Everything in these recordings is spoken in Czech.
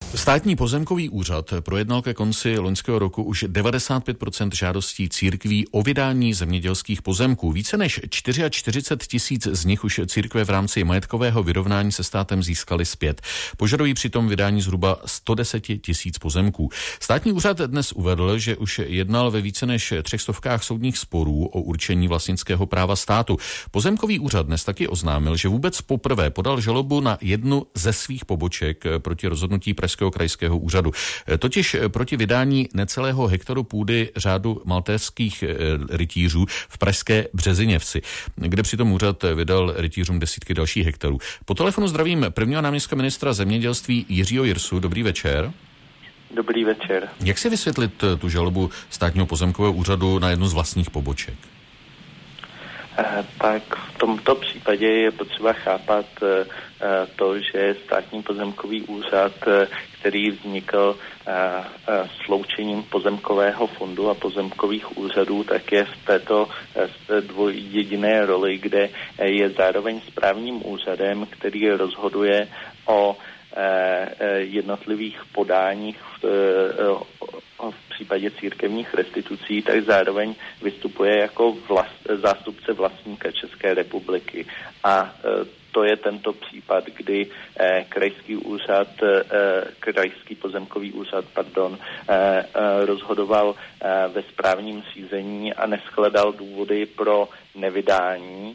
Státní pozemkový úřad projednal ke konci loňského roku už 95% žádostí církví o vydání zemědělských pozemků. Více než 44 000 z nich už církve v rámci majetkového vyrovnání se státem získaly zpět. Požadují přitom vydání zhruba 110 000 pozemků. Státní úřad dnes uvedl, že už jednal ve více než 300 soudních sporů o určení vlastnického práva státu. Pozemkový úřad dnes taky oznámil, že vůbec poprvé podal žalobu na jednu ze svých poboček proti rozhodnutí Pražského krajského úřadu. Totiž proti vydání necelého hektaru půdy řádu maltéských rytířů v pražské Březiněvsi, kde přitom úřad vydal rytířům desítky dalších hektarů. Po telefonu zdravím prvního náměstka ministra zemědělství Jiřího Jirsu. Dobrý večer. Dobrý večer. Jak si vysvětlit tu žalobu státního pozemkového úřadu na jednu z vlastních poboček? Tak v tomto případě je potřeba chápat to, že státní pozemkový úřad, který vznikl sloučením pozemkového fondu a pozemkových úřadů, tak je v této jediné roli, kde je zároveň správním úřadem, který rozhoduje o jednotlivých podáních v případě církevních restitucí, tak zároveň vystupuje jako zástupce vlastníka České republiky. A to je tento případ, kdy krajský pozemkový úřad, rozhodoval ve správním řízení a neshledal důvody pro nevydání.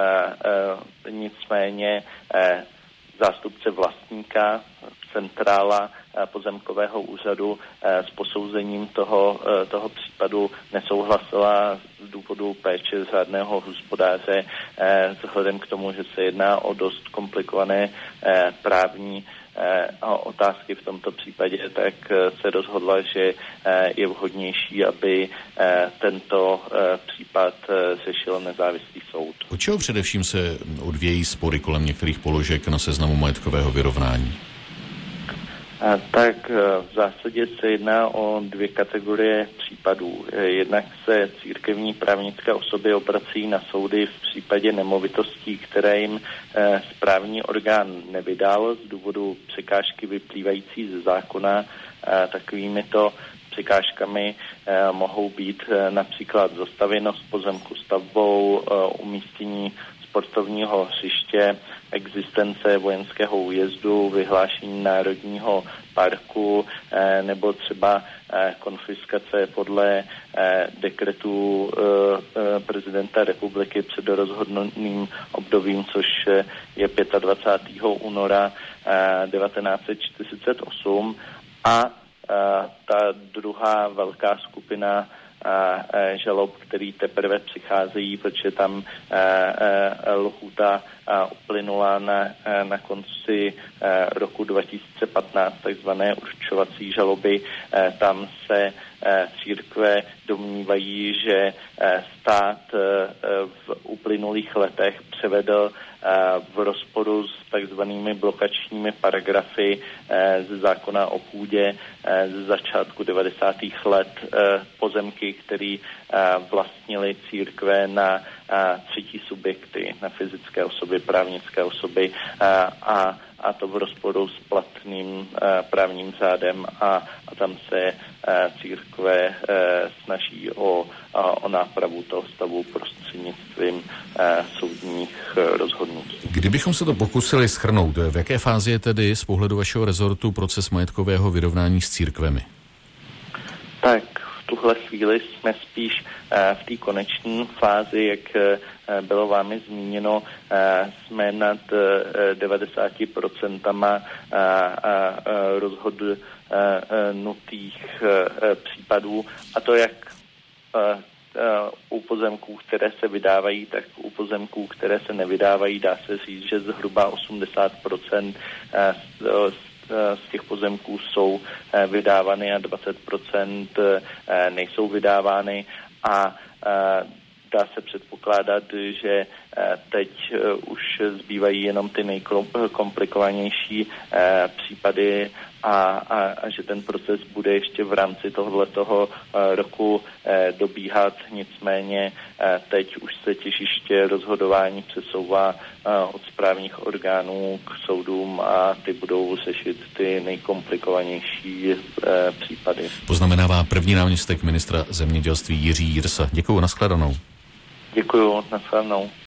Nicméně zástupce vlastníka, centrála pozemkového úřadu s posouzením toho případu nesouhlasila z důvodu péče řádného hospodáře. Vzhledem k tomu, že se jedná o dost komplikované právní otázky v tomto případě, tak se rozhodla, že je vhodnější, aby tento případ řešil nezávislý soud. Od čeho především se odvějí spory kolem některých položek na seznamu majetkového vyrovnání? Tak v zásadě se jedná o dvě kategorie případů. Jednak se církevní právnické osoby obrací na soudy v případě nemovitostí, které jim správní orgán nevydal z důvodu překážky vyplývající ze zákona. Takovýmito překážkami mohou být například zastavěnost pozemku stavbou, umístění sportovního hřiště, existence vojenského újezdu, vyhlášení národního parku nebo třeba konfiskace podle dekretu prezidenta republiky před rozhodnutým obdobím, což je 25. února 1948. A ta druhá velká skupina žalob, který teprve přicházejí, protože tam lhůta uplynula na konci roku 2015, takzvané určovací žaloby. Tam se církve domnívají, že stát v uplynulých letech převedl v rozporu s takzvanými blokačními paragrafy ze zákona o půdě ze začátku 90. let pozemky, které vlastnili církve na třetí subjekty, na fyzické osoby, právnické osoby a to v rozporu s platným právním řádem a tam se církve snaží o nápravu toho stavu prostřednictvím soudních rozhodnutí. Kdybychom se to pokusili shrnout, v jaké fázi je tedy z pohledu vašeho rezortu proces majetkového vyrovnání s církvemi? Tak v tuhle chvíli jsme spíš v té koneční fázi, jak bylo vámi zmíněno, jsme nad 90% rozhodnutých případů, a to jak u pozemků, které se vydávají, tak u pozemků, které se nevydávají. Dá se říct, že zhruba 80% z těch pozemků jsou vydávány a 20% nejsou vydávány a dá se předpokládat, že teď už zbývají jenom ty nejkomplikovanější případy a že ten proces bude ještě v rámci tohoto roku dobíhat. Nicméně teď už se těžiště rozhodování přesouvá od správních orgánů k soudům a ty budou řešit ty nejkomplikovanější případy. Poznamenává první náměstek ministra zemědělství Jiří Jirsa. Děkuju, nashledanou. Děkuju, nashledanou.